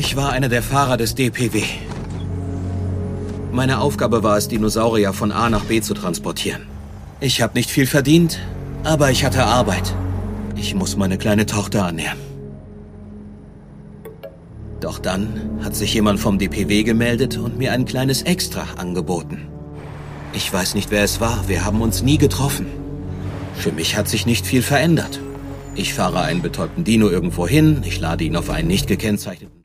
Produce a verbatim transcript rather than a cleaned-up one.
Ich war einer der Fahrer des D P W. Meine Aufgabe war es, Dinosaurier von A nach B zu transportieren. Ich habe nicht viel verdient, aber ich hatte Arbeit. Ich muss meine kleine Tochter ernähren. Doch dann hat sich jemand vom D P W gemeldet und mir ein kleines Extra angeboten. Ich weiß nicht, wer es war. Wir haben uns nie getroffen. Für mich hat sich nicht viel verändert. Ich fahre einen betäubten Dino irgendwo hin, ich lade ihn auf einen nicht gekennzeichneten